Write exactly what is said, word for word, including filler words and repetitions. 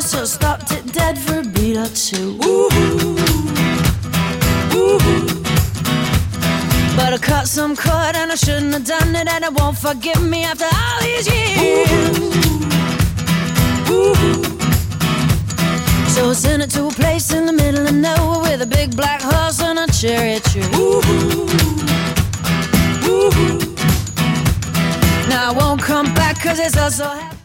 so stopped it dead for a beat or two. Woo-hoo, woo-hoo. But I cut some cord and I shouldn't have done it, and it won't forgive me after all these years. Woo-hoo. So I sent it to a place in the middle of nowhere with a big black horse and a cherry tree. Woo-hoo, woo-hoo. Now I won't come back 'cause it's all so happy.